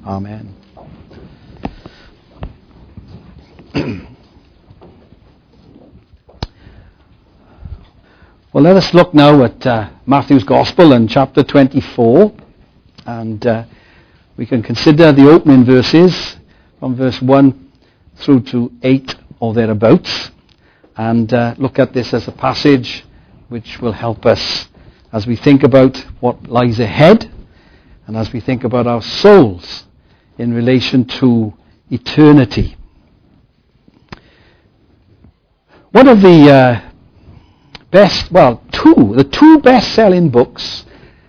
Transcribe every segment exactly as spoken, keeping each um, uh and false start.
Amen. Well, let us look now at uh, Matthew's Gospel in chapter twenty-four, and uh, we can consider the opening verses from verse one through to eight or thereabouts, and uh, look at this as a passage which will help us as we think about what lies ahead and as we think about our souls in relation to eternity. One of the uh, best, well, two, the two best-selling books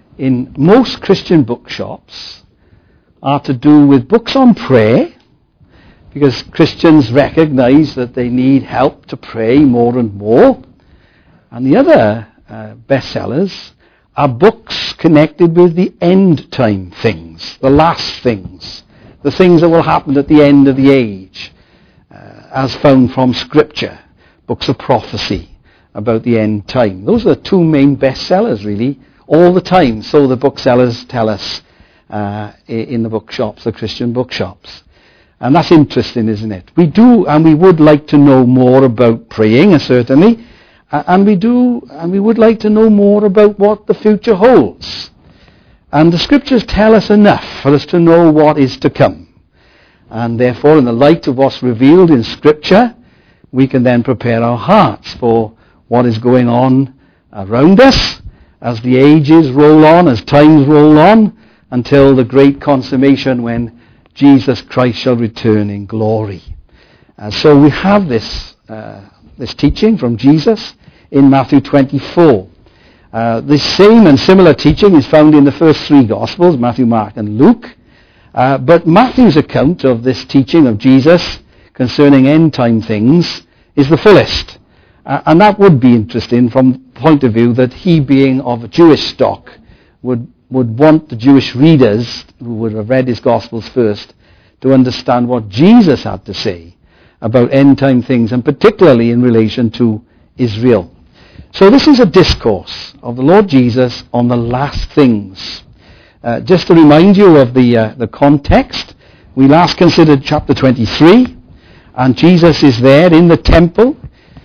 in most Christian bookshops are to do with books on prayer, because Christians recognize that they need help to pray more and more. And the other uh, bestsellers are books connected with the end time things, the last things, the things that will happen at the end of the age, uh, as found from Scripture, books of prophecy about the end time. Those are the two main bestsellers, really, all the time, so the booksellers tell us uh, in the bookshops, the Christian bookshops. And that's interesting, isn't it? We do, and we would like to know more about praying, certainly, and we do, and we would like to know more about what the future holds. And the Scriptures tell us enough for us to know what is to come. And therefore, in the light of what's revealed in Scripture, we can then prepare our hearts for what is going on around us as the ages roll on, as times roll on, until the great consummation when Jesus Christ shall return in glory. Uh, so we have this uh, this teaching from Jesus in Matthew twenty-four. Uh, this same and similar teaching is found in the first three Gospels, Matthew, Mark, and Luke. Uh, but Matthew's account of this teaching of Jesus concerning end-time things is the fullest. Uh, and that would be interesting from the point of view that he, being of a Jewish stock, would, would want the Jewish readers, who would have read his Gospels first, to understand what Jesus had to say about end-time things, and particularly in relation to Israel. So this is a discourse of the Lord Jesus on the last things. Uh, just to remind you of the, uh, the context, we last considered chapter twenty-three, and Jesus is there in the temple.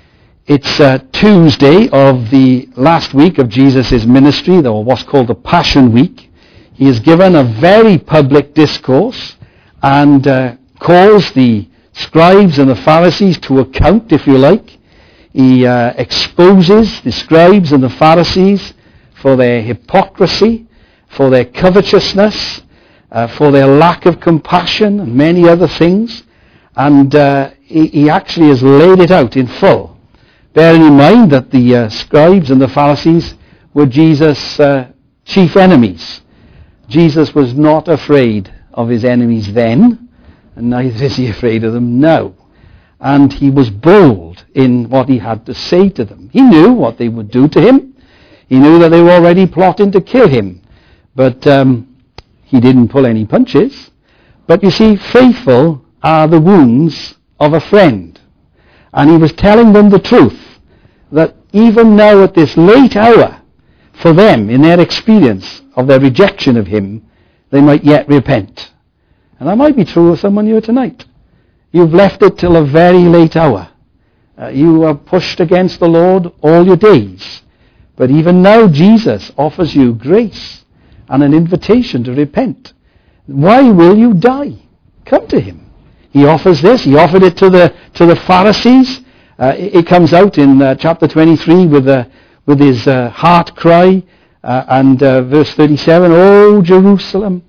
It's uh, Tuesday of the last week of Jesus' ministry, or what's called the Passion Week. He has given a very public discourse and uh, calls the scribes and the Pharisees to account, if you like. He uh, exposes the scribes and the Pharisees for their hypocrisy, for their covetousness, uh, for their lack of compassion, and many other things. And uh, he, he actually has laid it out in full. Bearing in mind that the uh, scribes and the Pharisees were Jesus' uh, chief enemies. Jesus was not afraid of his enemies then, and neither is he afraid of them now. And he was bold in what he had to say to them. He knew what they would do to him. He knew that they were already plotting to kill him. But um, he didn't pull any punches. But you see, faithful are the wounds of a friend. And he was telling them the truth, that even now at this late hour, for them, in their experience of their rejection of him, they might yet repent. And that might be true of someone here tonight. You've left it till a very late hour. Uh, you are pushed against the Lord all your days. But even now Jesus offers you grace and an invitation to repent. Why will you die? Come to him. He offers this. He offered it to the to the Pharisees. Uh, it, it comes out in uh, chapter twenty-three with uh, with his uh, heart cry uh, and uh, verse thirty-seven. "O Jerusalem,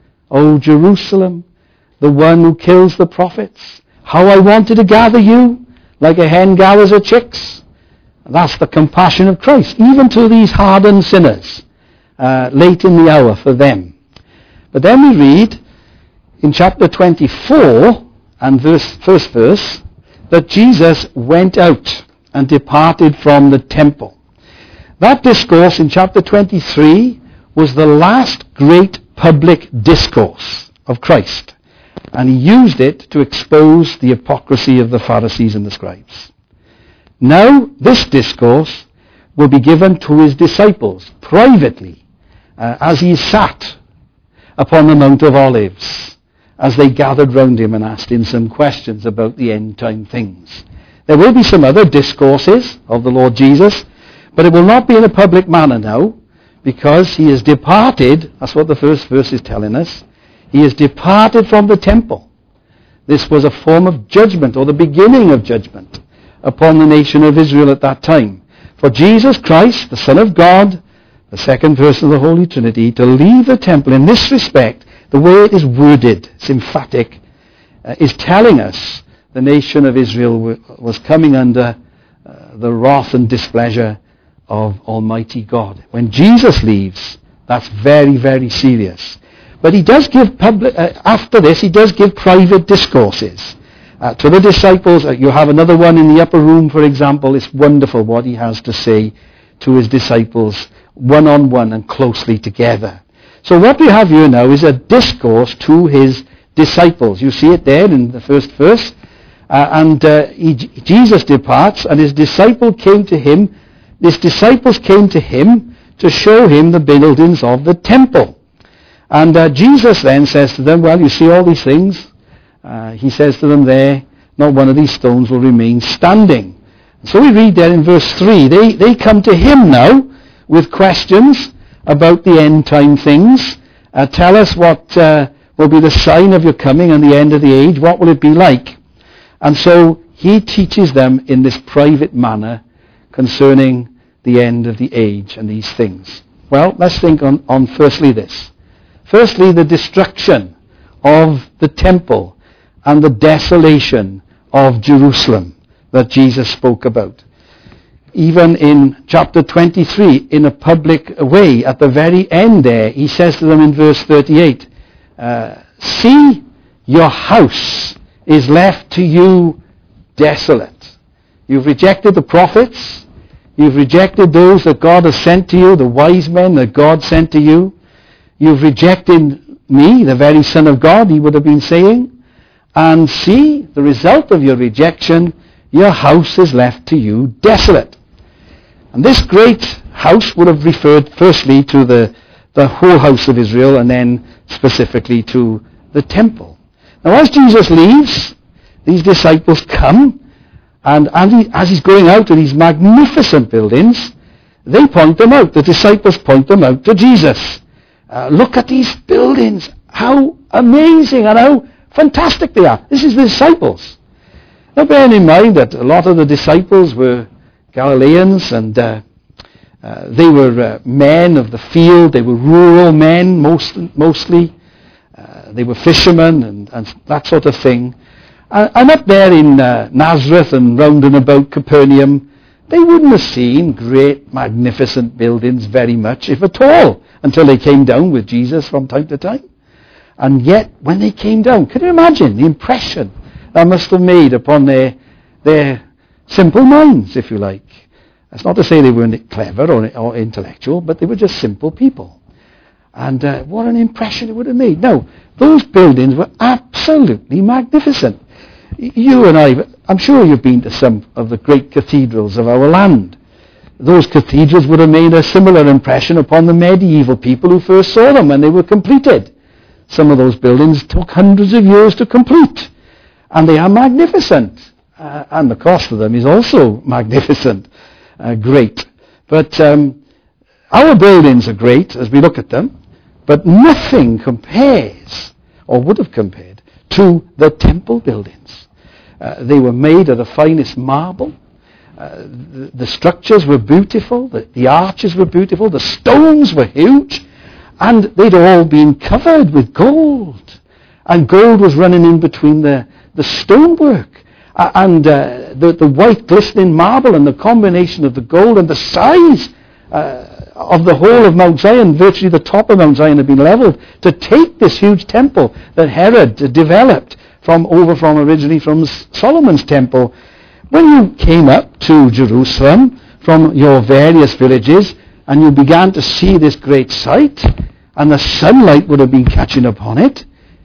O Jerusalem, the one who kills the prophets. How I wanted to gather you like a hen gathers her chicks." That's the compassion of Christ, even to these hardened sinners, uh, late in the hour for them. But then we read in chapter twenty-four and verse, first verse, that Jesus went out and departed from the temple. That discourse in chapter twenty-three was the last great public discourse of Christ. And he used it to expose the hypocrisy of the Pharisees and the scribes. Now, this discourse will be given to his disciples privately uh, as he sat upon the Mount of Olives. as they gathered round him and asked him some questions about the end time things. There will be some other discourses of the Lord Jesus, but it will not be in a public manner now, because he has departed. That's what the first verse is telling us. He has departed from the temple. This was a form of judgment, or the beginning of judgment, upon the nation of Israel at that time. For Jesus Christ, the Son of God, the second person of the Holy Trinity, to leave the temple in this respect, the way it is worded, it's emphatic, uh, is telling us the nation of Israel w- was coming under uh, the wrath and displeasure of Almighty God. When Jesus leaves, that's very, very serious. But he does give public, uh, after this, he does give private discourses uh, to the disciples. Uh, you have another one in the upper room, for example. It's wonderful what he has to say to his disciples, one-on-one and closely together. So what we have here now is a discourse to his disciples. You see it there in the first verse. Uh, and uh, he, Jesus departs, and his disciple came to him. His disciples came to him to show him the buildings of the temple. And uh, Jesus then says to them, well, you see all these things? Uh, he says to them there, not one of these stones will remain standing. So we read there in verse three, they, they come to him now with questions about the end time things. Uh, tell us what uh, will be the sign of your coming and the end of the age. What will it be like? And so he teaches them in this private manner concerning the end of the age and these things. Well, let's think on, on firstly this. Firstly, the destruction of the temple and the desolation of Jerusalem that Jesus spoke about. Even in chapter twenty-three, in a public way, at the very end there, he says to them in verse thirty-eight, uh, see, your house is left to you desolate. You've rejected the prophets. You've rejected those that God has sent to you, the wise men that God sent to you. You've rejected me, the very Son of God, he would have been saying. And see, the result of your rejection, your house is left to you desolate. And this great house would have referred firstly to the, the whole house of Israel, and then specifically to the temple. Now as Jesus leaves, these disciples come, and as, he, as he's going out to these magnificent buildings, they point them out. The disciples point them out to Jesus. Uh, look at these buildings. How amazing and how fantastic they are. This is the disciples. Now bearing in mind that a lot of the disciples were Galileans, and uh, uh, they were uh, men of the field. They were rural men most, mostly. Uh, they were fishermen and, and that sort of thing. Uh, and up there in uh, Nazareth and round and about Capernaum, they wouldn't have seen great, magnificent buildings very much, if at all, until they came down with Jesus from time to time. And yet, when they came down, can you imagine the impression that must have made upon their, their simple minds, if you like? That's not to say they weren't clever or, or intellectual, but they were just simple people. And uh, what an impression it would have made. Now, those buildings were absolutely magnificent. You and I, I'm sure you've been to some of the great cathedrals of our land. Those cathedrals would have made a similar impression upon the medieval people who first saw them when they were completed. Some of those buildings took hundreds of years to complete. And they are magnificent. Uh, and the cost of them is also magnificent. Uh, great. But um, our buildings are great as we look at them. But nothing compares, or would have compared, to the temple buildings. Uh, they were made of the finest marble. Uh, the, the structures were beautiful. The, the arches were beautiful. The stones were huge. And they'd all been covered with gold. And gold was running in between the, the stonework. Uh, and uh, the, the white glistening marble, and the combination of the gold and the size uh, of the whole of Mount Zion, virtually the top of Mount Zion had been leveled to take this huge temple that Herod developed from over from originally from Solomon's temple. When you came up to Jerusalem from your various villages and you began to see this great sight, and the sunlight would have been catching upon it,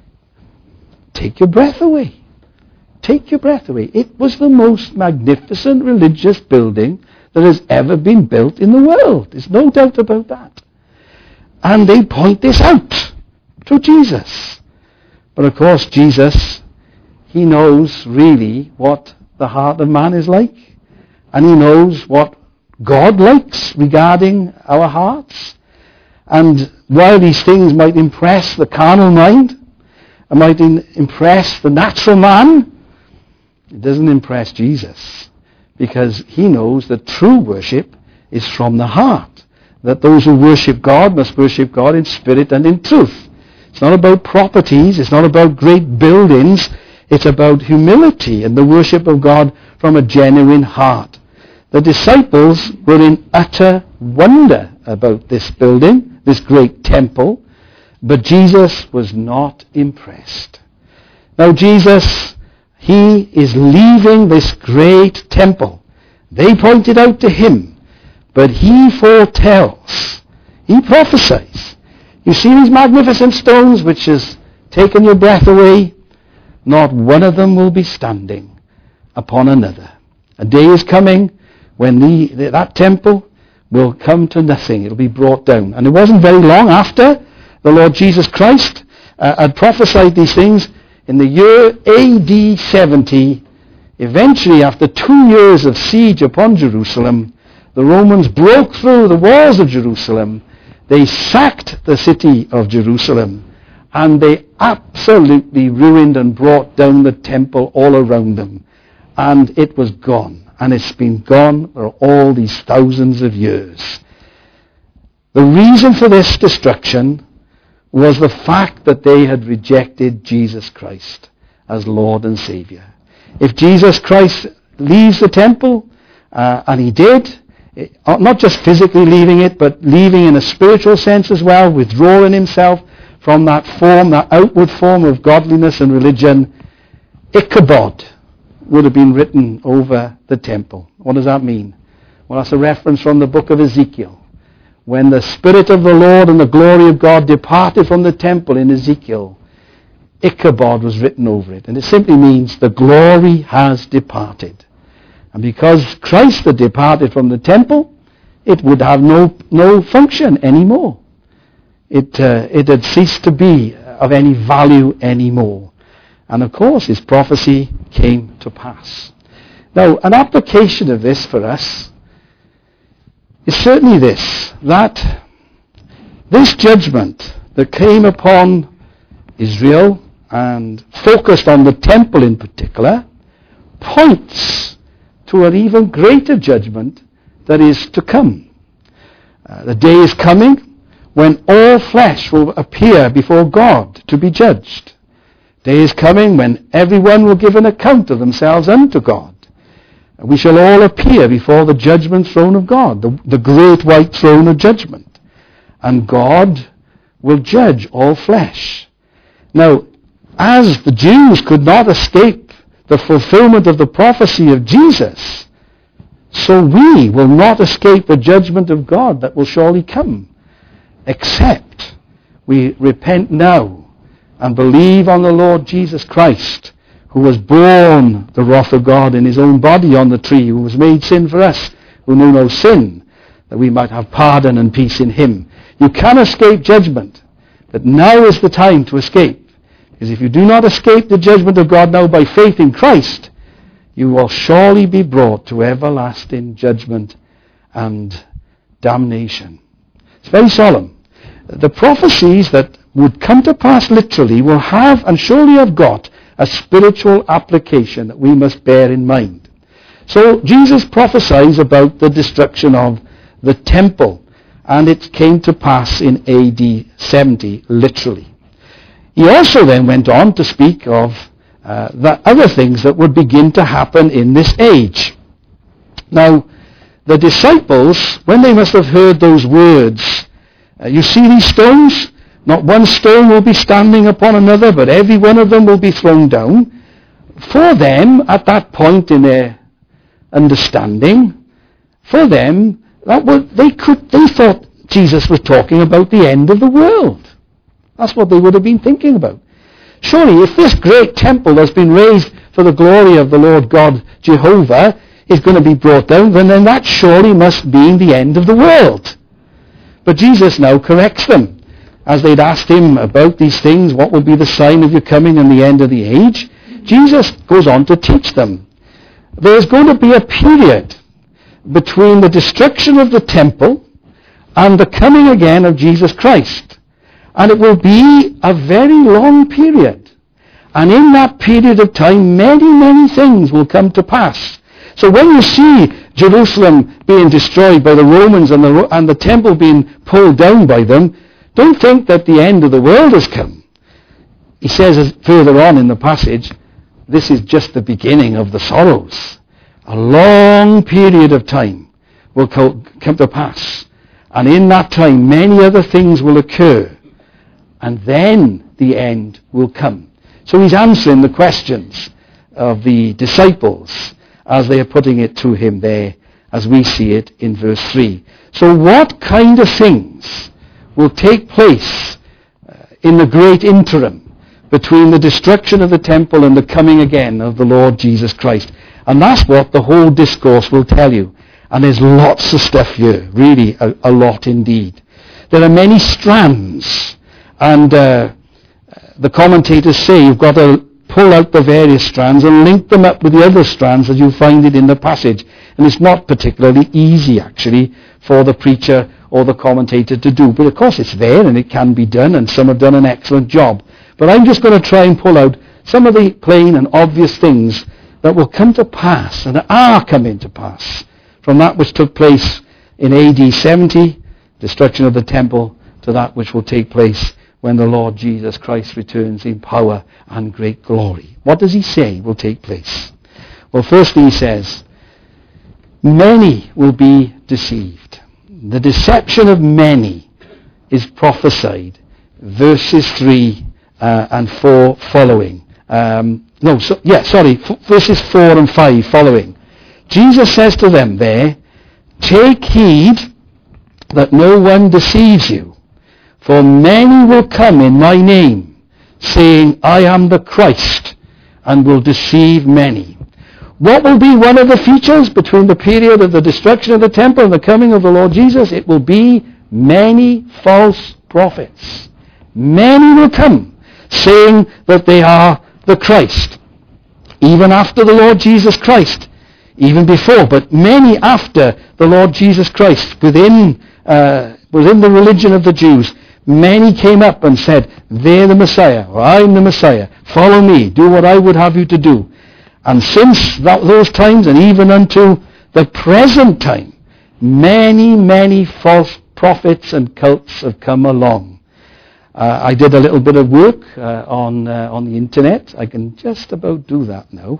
take your breath away. Take your breath away. It was the most magnificent religious building that has ever been built in the world. There's no doubt about that. And they point this out to Jesus. But of course, Jesus, he knows really what the heart of man is like. And he knows what God likes regarding our hearts. And while these things might impress the carnal mind, and might in, impress the natural man, it doesn't impress Jesus. Because he knows that true worship is from the heart. That those who worship God must worship God in spirit and in truth. It's not about properties, it's not about great buildings, it's about humility and the worship of God from a genuine heart. The disciples were in utter wonder about this building, this great temple, but Jesus was not impressed. Now Jesus, he is leaving this great temple. They pointed out to him, but he foretells, he prophesies. You see these magnificent stones which has taken your breath away? Not one of them will be standing upon another. A day is coming when the, that temple will come to nothing. It will be brought down. And it wasn't very long after the Lord Jesus Christ uh, had prophesied these things. In the year A D seventy, eventually after two years of siege upon Jerusalem, the Romans broke through the walls of Jerusalem. They sacked the city of Jerusalem, and they absolutely ruined and brought down the temple all around them. And it was gone. And it's been gone for all these thousands of years. The reason for this destruction was the fact that they had rejected Jesus Christ as Lord and Savior. If Jesus Christ leaves the temple, uh, and he did, not just physically leaving it, but leaving in a spiritual sense as well, withdrawing himself from that form, that outward form of godliness and religion, Ichabod would have been written over the temple. What does that mean? Well, that's a reference from the book of Ezekiel. When the Spirit of the Lord and the glory of God departed from the temple in Ezekiel, Ichabod was written over it. And it simply means the glory has departed. And because Christ had departed from the temple, it would have no no function anymore. It uh, it had ceased to be of any value anymore. And of course, his prophecy came to pass. Now, an application of this for us is certainly this, that this judgment that came upon Israel and focused on the temple in particular points to an even greater judgment that is to come. Uh, the day is coming when all flesh will appear before God to be judged. The day is coming when everyone will give an account of themselves unto God. And we shall all appear before the judgment throne of God, the, the great white throne of judgment. And God will judge all flesh. Now, as the Jews could not escape the fulfillment of the prophecy of Jesus, so we will not escape the judgment of God that will surely come, except we repent now and believe on the Lord Jesus Christ, who was borne the wrath of God in his own body on the tree, who was made sin for us, who knew no sin, that we might have pardon and peace in him. You can escape judgment, but now is the time to escape. Because if you do not escape the judgment of God now by faith in Christ, you will surely be brought to everlasting judgment and damnation. It's very solemn. The prophecies that would come to pass literally will have and surely have got a spiritual application that we must bear in mind. So Jesus prophesies about the destruction of the temple, and it came to pass in A D seventy, literally. He also then went on to speak of uh, the other things that would begin to happen in this age. Now, the disciples, when they must have heard those words, uh, you see these stones? Not one stone will be standing upon another, but every one of them will be thrown down. For them, at that point in their understanding, for them, that was, they could, they thought Jesus was talking about the end of the world. That's what they would have been thinking about. Surely, if this great temple that's been raised for the glory of the Lord God Jehovah is going to be brought down, then, then that surely must mean the end of the world. But Jesus now corrects them. as they'd asked him about these things, what will be the sign of your coming and the end of the age, Jesus goes on to teach them. There's going to be a period between the destruction of the temple and the coming again of Jesus Christ. And it will be a very long period. And in that period of time, many, many things will come to pass. So when you see Jerusalem being destroyed by the Romans and the, and the temple being pulled down by them, don't think that the end of the world has come. He says as further on in the passage, this is just the beginning of the sorrows. A long period of time will co- come to pass. And in that time, many other things will occur. And then the end will come. So he's answering the questions of the disciples as they are putting it to him there, as we see it in verse three. So what kind of things will take place uh, in the great interim between the destruction of the temple and the coming again of the Lord Jesus Christ? And that's what the whole discourse will tell you. And there's lots of stuff here, really a, a lot indeed. There are many strands, and uh, the commentators say you've got to pull out the various strands and link them up with the other strands as you find it in the passage. And it's not particularly easy, actually, for the preacher or the commentator to do. But of course it's there and it can be done, and some have done an excellent job. But I'm just going to try and pull out some of the plain and obvious things that will come to pass and are coming to pass from that which took place in A D seventy, destruction of the temple, to that which will take place when the Lord Jesus Christ returns in power and great glory. What does he say will take place? Well, firstly he says, many will be deceived. The deception of many is prophesied. Verses three uh, and four following. Um, no, so, yeah, sorry, f- verses four and five following. Jesus says to them there, take heed that no one deceives you, for many will come in my name, saying, I am the Christ, and will deceive many. What will be one of the features between the period of the destruction of the temple and the coming of the Lord Jesus? It will be many false prophets. Many will come, saying that they are the Christ. Even after the Lord Jesus Christ, even before, but many after the Lord Jesus Christ, within uh, within the religion of the Jews, many came up and said, they're the Messiah, or I'm the Messiah, follow me, do what I would have you to do. And since that, those times, and even unto the present time, many, many false prophets and cults have come along. Uh, I did a little bit of work uh, on uh, on the internet. I can just about do that now.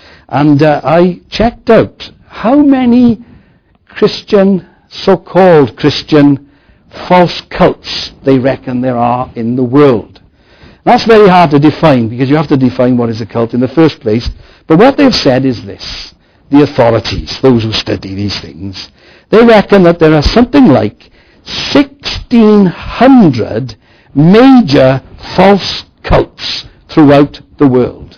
And uh, I checked out how many Christian, so-called Christian, false cults they reckon there are in the world. That's very hard to define, because you have to define what is a cult in the first place. But what they've said is this. The authorities, those who study these things, they reckon that there are something like sixteen hundred major false cults throughout the world,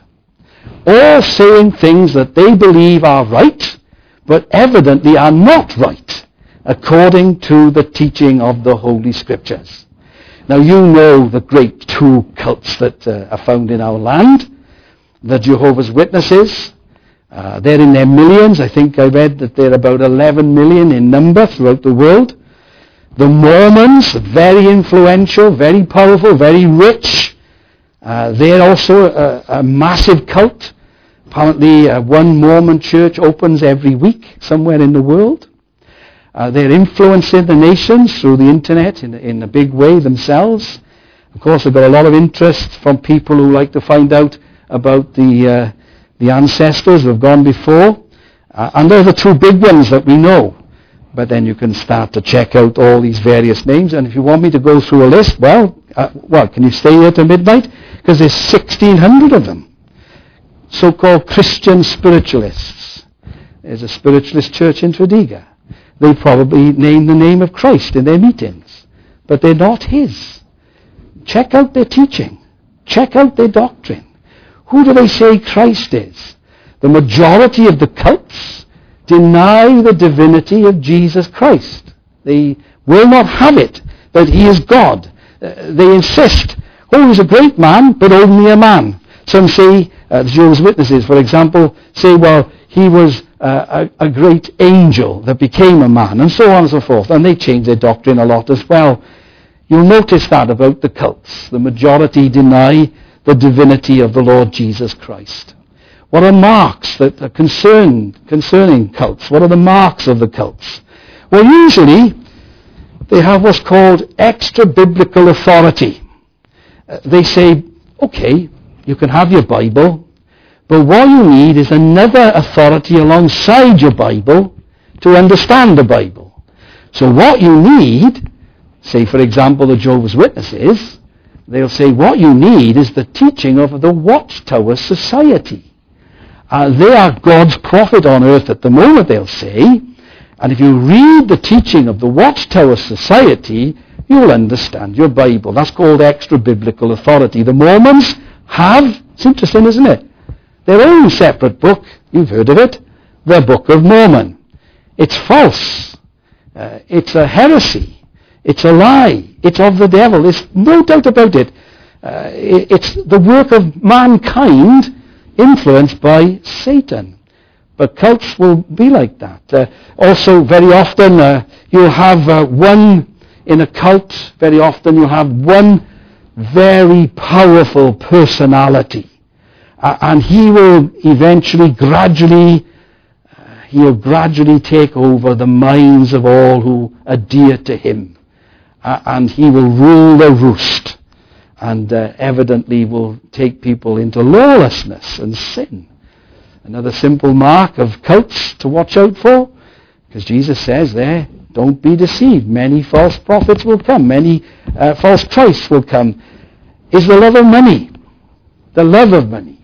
all saying things that they believe are right, but evidently are not right, according to the teaching of the Holy Scriptures. Now you know the great two cults that uh, are found in our land. The Jehovah's Witnesses, uh, they're in their millions. I think I read that they're about eleven million in number throughout the world. The Mormons, very influential, very powerful, very rich. Uh, they're also a, a massive cult. Apparently uh, one Mormon church opens every week somewhere in the world. Uh, they're influencing the nations through the internet in, in a big way themselves. Of course, they've got a lot of interest from people who like to find out about the uh, the ancestors who have gone before. Uh, and they're the two big ones that we know. But then you can start to check out all these various names. And if you want me to go through a list, well, uh, well, can you stay here till midnight? Because there's sixteen hundred of them. So-called Christian spiritualists. There's a spiritualist church in Tredegar. They probably name the name of Christ in their meetings. But they're not his. Check out their teaching. Check out their doctrine. Who do they say Christ is? The majority of the cults deny the divinity of Jesus Christ. They will not have it that he is God, Uh, they insist, oh, he's a great man, but only a man. Some say, uh, the Jehovah's Witnesses, for example, say, well, he was uh, a, a great angel that became a man, and so on and so forth. And they change their doctrine a lot as well. You'll notice that about the cults. The majority deny the divinity of the Lord Jesus Christ. What are marks that are concerned, concerning cults? What are the marks of the cults? Well, usually they have what's called extra-biblical authority. Uh, they say, okay, you can have your Bible, but what you need is another authority alongside your Bible to understand the Bible. So what you need, say for example the Jehovah's Witnesses, they'll say what you need is the teaching of the Watchtower Society. Uh, they are God's prophet on earth at the moment, they'll say, and if you read the teaching of the Watchtower Society, you'll understand your Bible. That's called extra-biblical authority. The Mormons have, it's interesting, isn't it, their own separate book, you've heard of it, the Book of Mormon. It's false. Uh, it's a heresy. It's a lie. It's of the devil. There's no doubt about it. Uh, it it's the work of mankind influenced by Satan. But cults will be like that. Uh, also, very often, uh, you'll have uh, one, in a cult, very often you'll have one very powerful personality. Uh, and he will eventually, gradually, uh, he'll gradually take over the minds of all who adhere to him. Uh, and he will rule the roost. And uh, evidently will take people into lawlessness and sin. Another simple mark of cults to watch out for, because Jesus says there, don't be deceived. Many false prophets will come. Many uh, false Christs will come. Is the love of money. The love of money.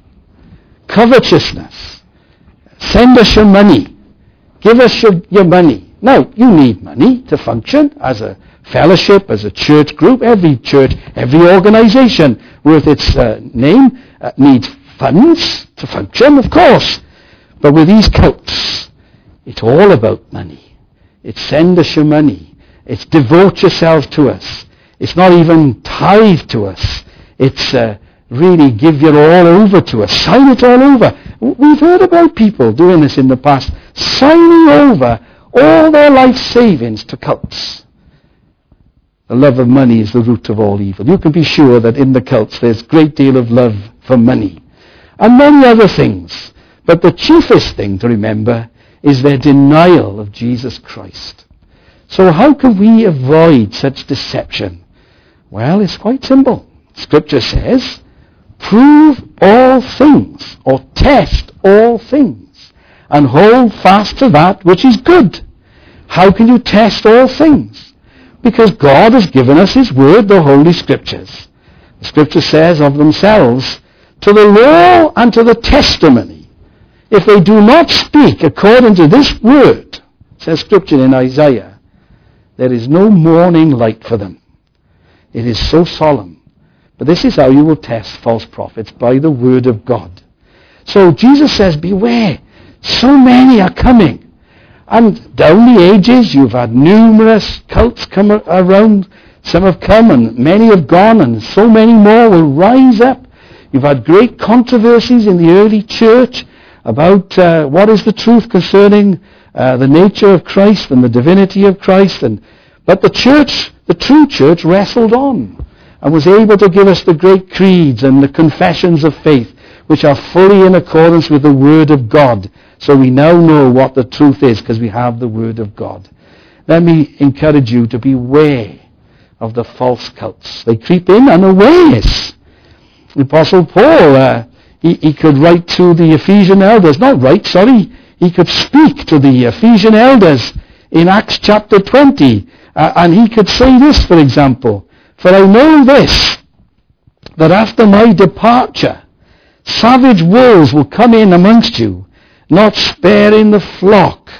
Covetousness. Send us your money. Give us your, your money. Now, you need money to function as a fellowship, as a church group. Every church, every organization worth its uh, name uh, needs funds to function, of course. But with these cults, it's all about money. It's send us your money. It's devote yourself to us. It's not even tithe to us. It's uh, really give your all over to us. Sign it all over. We've heard about people doing this in the past, signing over all their life savings to cults. The love of money is the root of all evil. You can be sure that in the cults there's a great deal of love for money. And many other things. But the chiefest thing to remember is their denial of Jesus Christ. So how can we avoid such deception? Well, it's quite simple. Scripture says, prove all things, or test all things, and hold fast to that which is good. How can you test all things? Because God has given us His Word, the Holy Scriptures. The Scripture says of themselves, to the law and to the testimony, if they do not speak according to this word, says Scripture in Isaiah, there is no morning light for them. It is so solemn. But this is how you will test false prophets, by the word of God. So Jesus says, beware. So many are coming. And down the ages, you've had numerous cults come around. Some have come and many have gone, and so many more will rise up. You've had great controversies in the early church about uh, what is the truth concerning uh, the nature of Christ and the divinity of Christ. And but the church, the true church, wrestled on and was able to give us the great creeds and the confessions of faith, which are fully in accordance with the Word of God. So we now know what the truth is because we have the Word of God. Let me encourage you to beware of the false cults. They creep in unawares. The Apostle Paul, uh, he, he could write to the Ephesian elders, not write, sorry, he could speak to the Ephesian elders in Acts chapter twenty, uh, and he could say this, for example, for I know this, that after my departure, savage wolves will come in amongst you, not sparing the flock.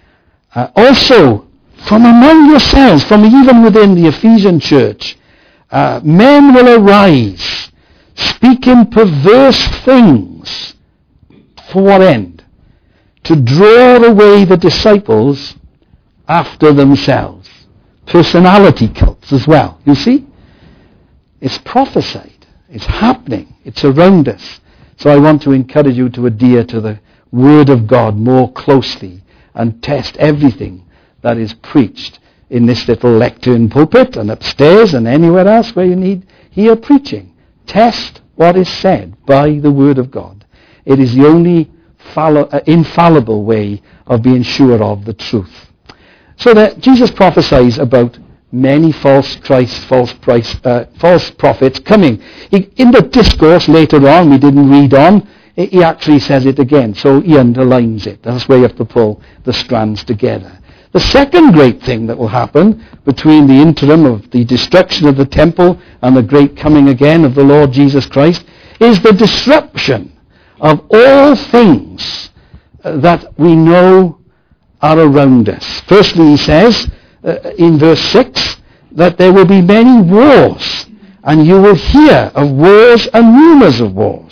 Uh, also, from among yourselves, from even within the Ephesian church, uh, men will arise, speaking perverse things. For what end? To draw away the disciples after themselves. Personality cults as well, you see? It's prophesied. It's happening. It's around us. So I want to encourage you to adhere to the Word of God more closely and test everything that is preached in this little lectern pulpit and upstairs and anywhere else where you need hear preaching. Test what is said by the Word of God. It is the only fallo- uh, infallible way of being sure of the truth. So that Jesus prophesies about many false Christ, false, Christ, uh, false prophets coming. He, in the discourse later on, we didn't read on, he actually says it again, so he underlines it. That's where you have to pull the strands together. The second great thing that will happen between the interim of the destruction of the temple and the great coming again of the Lord Jesus Christ is the disruption of all things that we know are around us. Firstly, he says uh, in verse six that there will be many wars, and you will hear of wars and rumors of wars.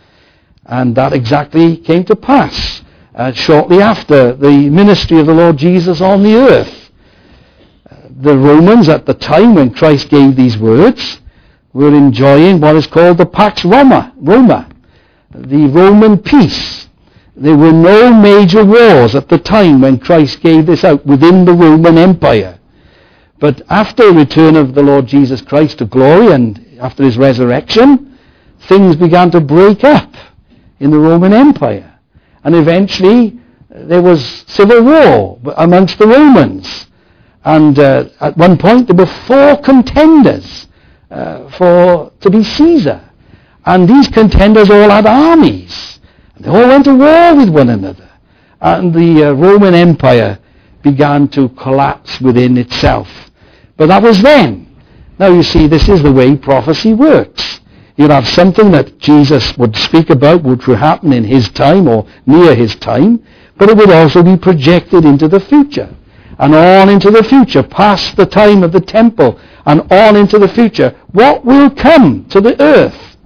And that exactly came to pass uh, shortly after the ministry of the Lord Jesus on the earth. Uh, the Romans at the time when Christ gave these words were enjoying what is called the Pax Roma, Roma, the Roman peace. There were no major wars at the time when Christ gave this out within the Roman Empire. But after the return of the Lord Jesus Christ to glory and after his resurrection, things began to break up in the Roman Empire. And eventually there was civil war amongst the Romans. And uh, at one point there were four contenders uh, for to be Caesar. And these contenders all had armies. And they all went to war with one another. And the uh, Roman Empire began to collapse within itself. But that was then. Now you see, this is the way prophecy works. You'll have something that Jesus would speak about, which would happen in his time or near his time, but it would also be projected into the future, and on into the future, past the time of the temple, and on into the future. What will come to the earth?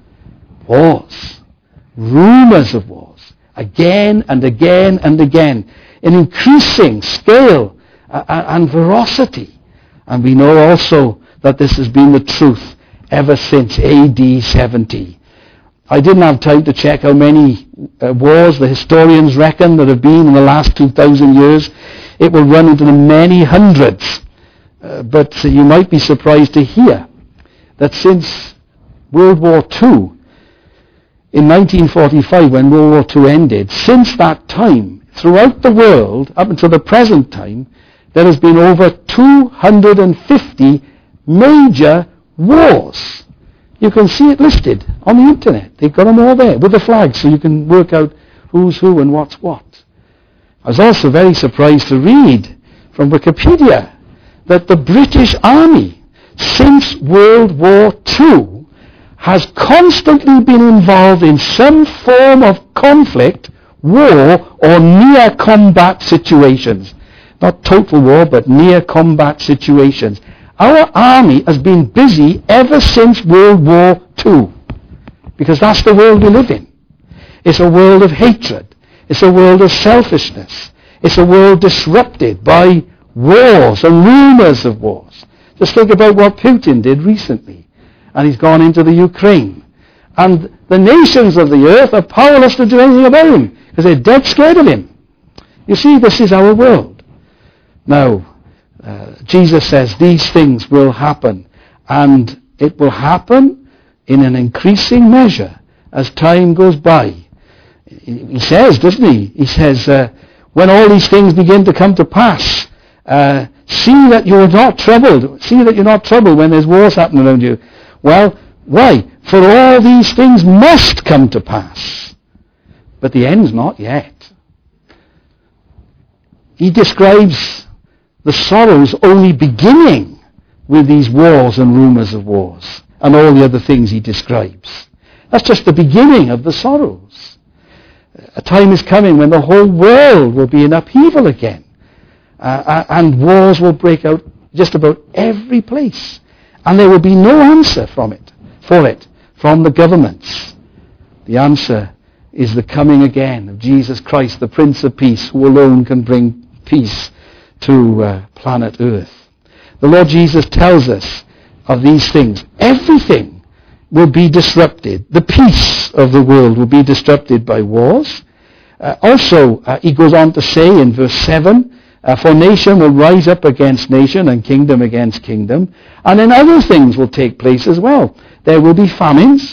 Wars. Rumors of wars. Again and again and again. In increasing scale and veracity. And we know also that this has been the truth ever since A D seventy. I didn't have time to check how many uh, wars the historians reckon that have been in the last two thousand years. It will run into the many hundreds. Uh, but uh, you might be surprised to hear that since World War Two, in nineteen forty-five, when World War Two ended, since that time, throughout the world, up until the present time, there has been over two hundred fifty major wars. You can see it listed on the internet. They've got them all there with the flags, so you can work out who's who and what's what. I was also very surprised to read from Wikipedia that the British Army, since World War Two, has constantly been involved in some form of conflict, war, or near combat situations. Not total war, but near combat situations. Our army has been busy ever since World War Two, because that's the world we live in. It's a world of hatred. It's a world of selfishness. It's a world disrupted by wars and rumors of wars. Just think about what Putin did recently. And he's gone into the Ukraine. And the nations of the earth are powerless to do anything about him, because they're dead scared of him. You see, this is our world. Now, Uh, Jesus says these things will happen, and it will happen in an increasing measure as time goes by. He says, doesn't he? He says, uh, when all these things begin to come to pass, uh, see that you're not troubled. See that you're not troubled when there's wars happening around you. Well, why? For all these things must come to pass. But the end's not yet. He describes the sorrows only beginning with these wars and rumors of wars and all the other things he describes. That's just the beginning of the sorrows. A time is coming when the whole world will be in upheaval again, uh, and wars will break out just about every place, and there will be no answer from it, for it from the governments. The answer is the coming again of Jesus Christ, the Prince of Peace, who alone can bring peace to uh, planet Earth. The Lord Jesus tells us of these things. Everything will be disrupted. The peace of the world will be disrupted by wars. Uh, also, uh, he goes on to say in verse seven, uh, for nation will rise up against nation and kingdom against kingdom. And then other things will take place as well. There will be famines.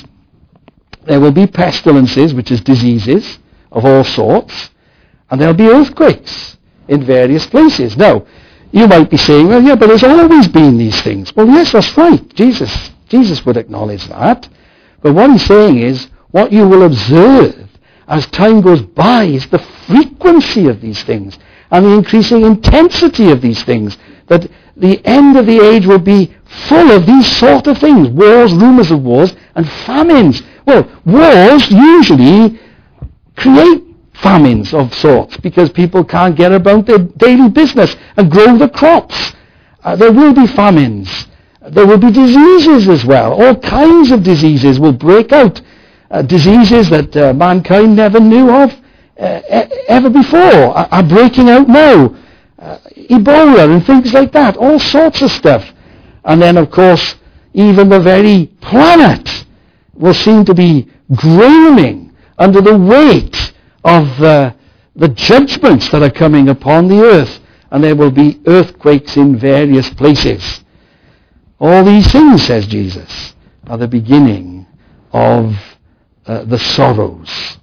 There will be pestilences, which is diseases of all sorts. And there will be earthquakes in various places. Now, you might be saying, well, yeah, but there's always been these things. Well, yes, that's right. Jesus, Jesus would acknowledge that. But what he's saying is, what you will observe as time goes by is the frequency of these things and the increasing intensity of these things. That the end of the age will be full of these sort of things. Wars, rumors of wars, and famines. Well, wars usually create famines of sorts because people can't get about their daily business and grow the crops. Uh, there will be famines. There will be diseases as well. All kinds of diseases will break out. Uh, diseases that uh, mankind never knew of uh, e- ever before are, are breaking out now. Uh, Ebola and things like that. All sorts of stuff. And then, of course, even the very planet will seem to be groaning under the weight of uh, the judgments that are coming upon the earth. And there will be earthquakes in various places. All these things, says Jesus, are the beginning of uh, the sorrows.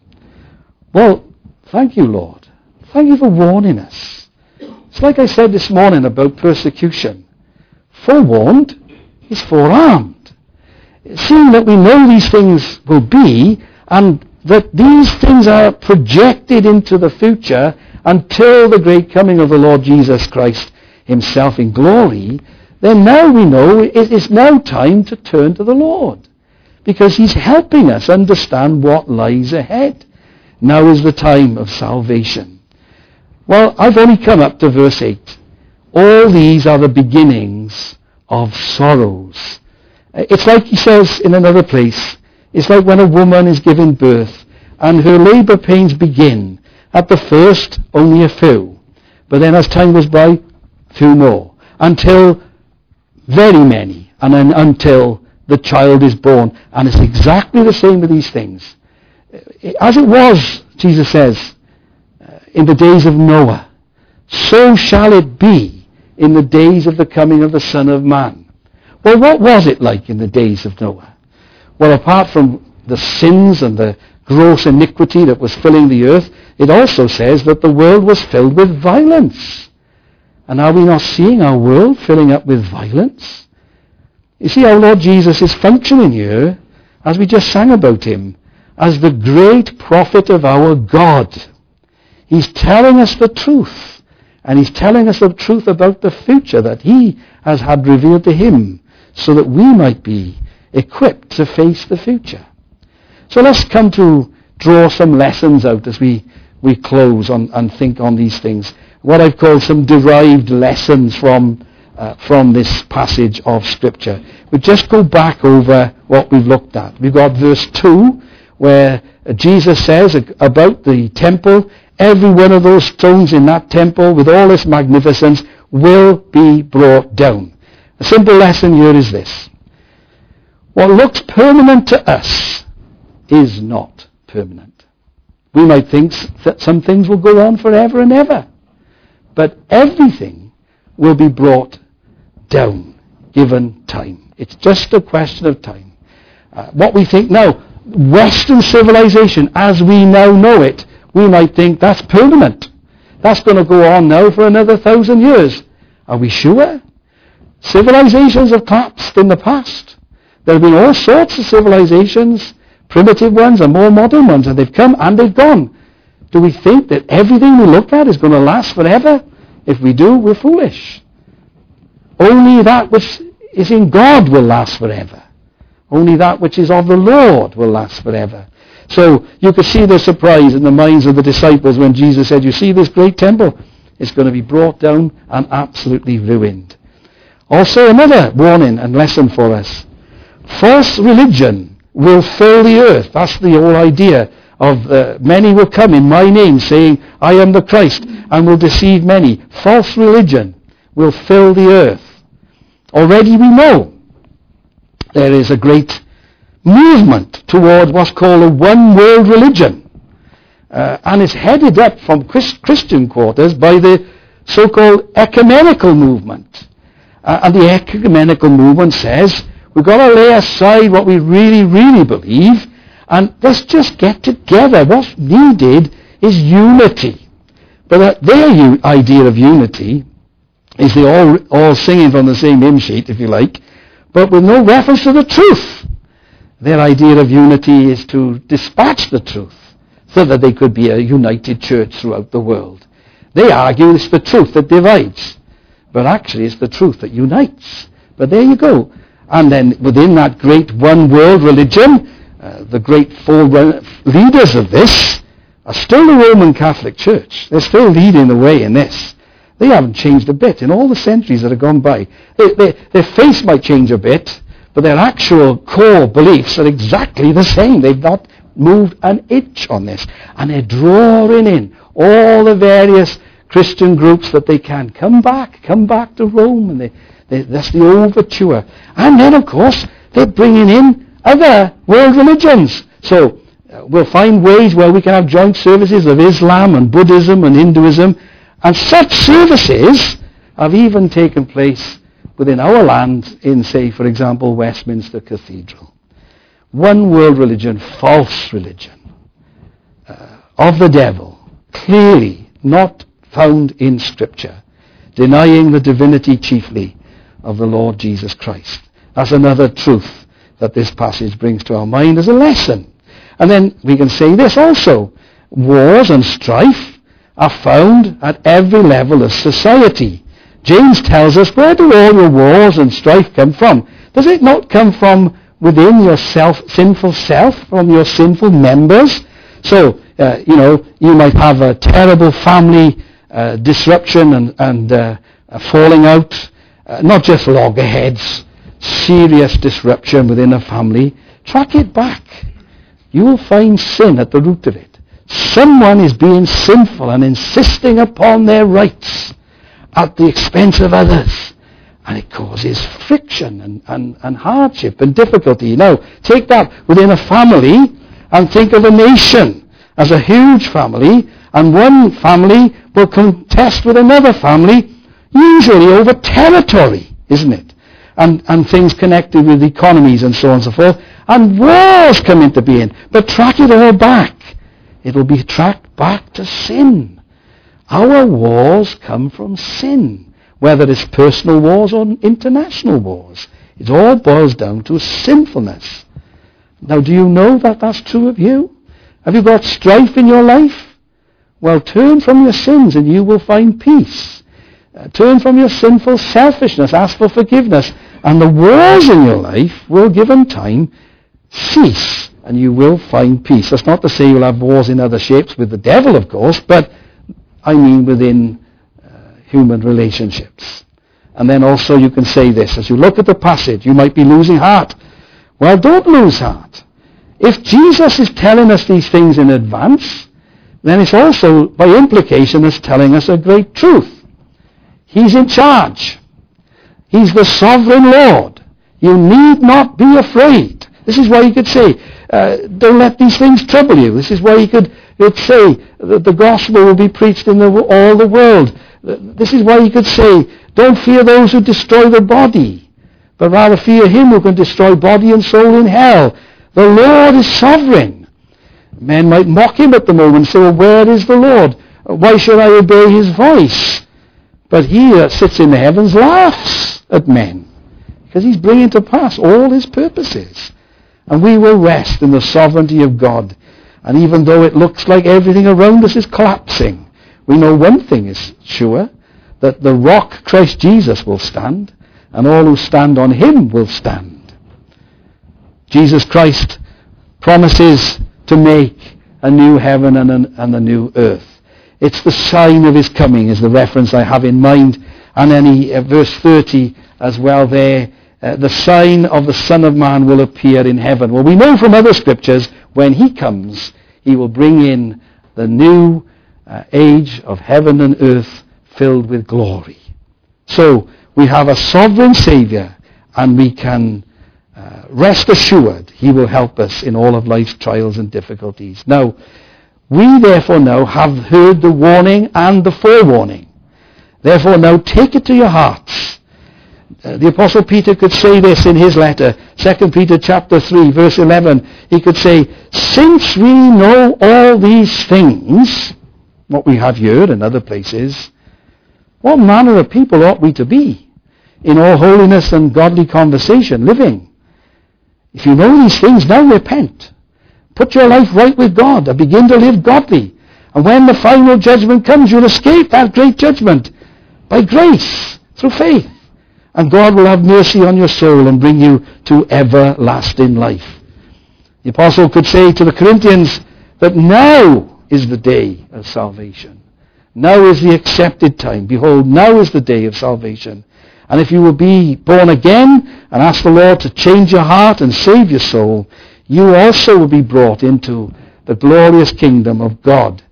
Well, thank you, Lord. Thank you for warning us. It's like I said this morning about persecution. Forewarned is forearmed. Seeing that we know these things will be, and that these things are projected into the future until the great coming of the Lord Jesus Christ himself in glory, then now we know it is now time to turn to the Lord, because he's helping us understand what lies ahead. Now is the time of salvation. Well, I've only come up to verse eight. All these are the beginnings of sorrows. It's like he says in another place, it's like when a woman is giving birth and her labour pains begin. At the first, only a few. But then as time goes by, few more. Until very many. And then until the child is born. And it's exactly the same with these things. As it was, Jesus says, in the days of Noah, so shall it be in the days of the coming of the Son of Man. Well, what was it like in the days of Noah? Well, apart from the sins and the gross iniquity that was filling the earth, it also says that the world was filled with violence. And are we not seeing our world filling up with violence? You see, our Lord Jesus is functioning here, as we just sang about him, as the great prophet of our God. He's telling us the truth, and he's telling us the truth about the future that he has had revealed to him, so that we might be equipped to face the future. So let's come to draw some lessons out as we, we close on, and think on these things. What I've called some derived lessons from uh, from this passage of Scripture. We just go back over what we've looked at. We've got verse two, where Jesus says about the temple, every one of those stones in that temple with all its magnificence will be brought down. A simple lesson here is this. What looks permanent to us is not permanent. We might think that some things will go on forever and ever. But everything will be brought down, given time. It's just a question of time. Uh, what we think now, Western civilization, as we now know it, we might think that's permanent. That's going to go on now for another thousand years. Are we sure? Civilizations have collapsed in the past. There have been all sorts of civilizations, primitive ones and more modern ones, and they've come and they've gone. Do we think that everything we look at is going to last forever? If we do, we're foolish. Only that which is in God will last forever. Only that which is of the Lord will last forever. So you could see the surprise in the minds of the disciples when Jesus said, you see this great temple? It's going to be brought down and absolutely ruined. Also another warning and lesson for us. False religion will fill the earth. That's the whole idea of uh, many will come in my name saying, I am the Christ, and will deceive many. False religion will fill the earth. Already we know there is a great movement toward what's called a one-world religion. Uh, and it's headed up from Christ- Christian quarters by the so-called ecumenical movement. Uh, and the ecumenical movement says, we've got to lay aside what we really, really believe, and let's just get together. What's needed is unity. But uh, their u- idea of unity is they all all singing from the same hymn sheet, if you like, but with no reference to the truth. Their idea of unity is to dispatch the truth so that they could be a united church throughout the world. They argue it's the truth that divides, but actually it's the truth that unites. But there you go. And then within that great one world religion, uh, the great four leaders of this are still the Roman Catholic Church. They're still leading the way in this. They haven't changed a bit in all the centuries that have gone by. They, they, their face might change a bit, but their actual core beliefs are exactly the same. They've not moved an inch on this. And they're drawing in all the various Christian groups that they can. Come back, come back to Rome. And they, they, that's the overture. And then, of course, they're bringing in other world religions. So uh, we'll find ways where we can have joint services of Islam and Buddhism and Hinduism. And such services have even taken place within our land in, say, for example, Westminster Cathedral. One world religion, false religion, uh, of the devil, clearly not found in Scripture, denying the divinity chiefly of the Lord Jesus Christ. That's another truth that this passage brings to our mind as a lesson. And then we can say this also. Wars and strife are found at every level of society. James tells us, where do all your wars and strife come from? Does it not come from within your self, sinful self, from your sinful members? So, uh, you know, you might have a terrible family uh, disruption and, and uh, a falling out, uh, not just loggerheads, serious disruption within a family. Track it back. You will find sin at the root of it. Someone is being sinful and insisting upon their rights at the expense of others. And it causes friction and, and, and hardship and difficulty. Now, take that within a family and think of a nation as a huge family, and one family will contest with another family, usually over territory, isn't it? And, and things connected with economies and so on and so forth. And wars come into being. But track it all back. It'll be tracked back to sin. Our wars come from sin, whether it's personal wars or international wars. It all boils down to sinfulness. Now, do you know that that's true of you? Have you got strife in your life? Well, turn from your sins and you will find peace. Uh, turn from your sinful selfishness, ask for forgiveness, and the wars in your life will, given time, cease. And you will find peace. That's not to say you'll have wars in other shapes with the devil, of course, but I mean within uh, human relationships. And then also you can say this, as you look at the passage, you might be losing heart. Well, don't lose heart. If Jesus is telling us these things in advance, then it's also, by implication, it's telling us a great truth. He's in charge. He's the sovereign Lord. You need not be afraid. This is why he could say, uh, don't let these things trouble you. This is why he could he'd say that the gospel will be preached in the, all the world. This is why he could say, don't fear those who destroy the body, but rather fear him who can destroy body and soul in hell. The Lord is sovereign. Men might mock him at the moment and say, well, where is the Lord? Why should I obey his voice? But he that sits in the heavens laughs at men, because he's bringing to pass all his purposes. And we will rest in the sovereignty of God. And even though it looks like everything around us is collapsing, we know one thing is sure, that the rock Christ Jesus will stand, and all who stand on him will stand. Jesus Christ promises to make a new heaven and, an, and a new earth. It's the sign of his coming is the reference I have in mind. And then he, uh, verse thirty as well there, uh, the sign of the Son of Man will appear in heaven. Well, we know from other scriptures, when he comes, he will bring in the new uh, age of heaven and earth filled with glory. So, we have a sovereign Saviour, and we can uh, rest assured he will help us in all of life's trials and difficulties. Now, we therefore now have heard the warning and the forewarning. Therefore now take it to your hearts. Uh, the Apostle Peter could say this in his letter, Second Peter chapter three, verse eleven. He could say, since we know all these things, what we have here and other places, what manner of people ought we to be in all holiness and godly conversation, living? If you know these things, now repent. Put your life right with God and begin to live godly. And when the final judgment comes, you'll escape that great judgment by grace, through faith. And God will have mercy on your soul and bring you to everlasting life. The apostle could say to the Corinthians that now is the day of salvation. Now is the accepted time. Behold, now is the day of salvation. And if you will be born again and ask the Lord to change your heart and save your soul, you also will be brought into the glorious kingdom of God.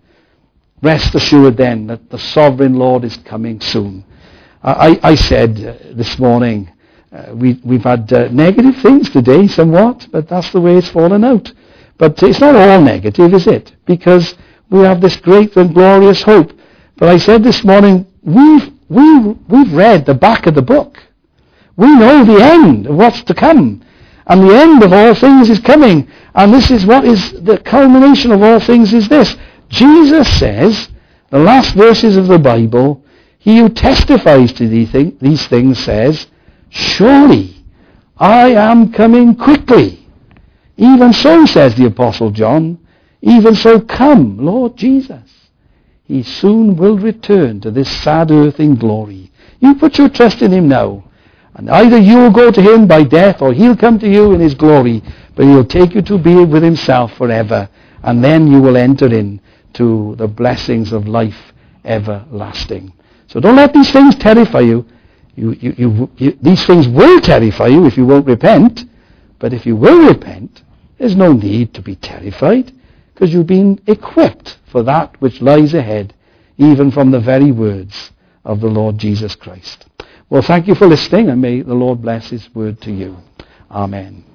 Rest assured then that the sovereign Lord is coming soon. I, I said uh, this morning, uh, we, we've had uh, negative things today somewhat, but that's the way it's fallen out. But it's not all negative, is it? Because we have this great and glorious hope. But I said this morning, we've, we've, we've read the back of the book. We know the end of what's to come. And the end of all things is coming. And this is what is the culmination of all things is this. Jesus says, the last verses of the Bible, he who testifies to these things says, surely I am coming quickly. Even so, says the Apostle John, even so come, Lord Jesus. He soon will return to this sad earth in glory. You put your trust in him now. And either you will go to him by death or he'll come to you in his glory, but he'll take you to be with himself forever. And then you will enter in to the blessings of life everlasting. So don't let these things terrify you. You, you, you, you. These things will terrify you if you won't repent. But if you will repent, there's no need to be terrified, because you've been equipped for that which lies ahead, even from the very words of the Lord Jesus Christ. Well, thank you for listening, and may the Lord bless his word to you. Amen.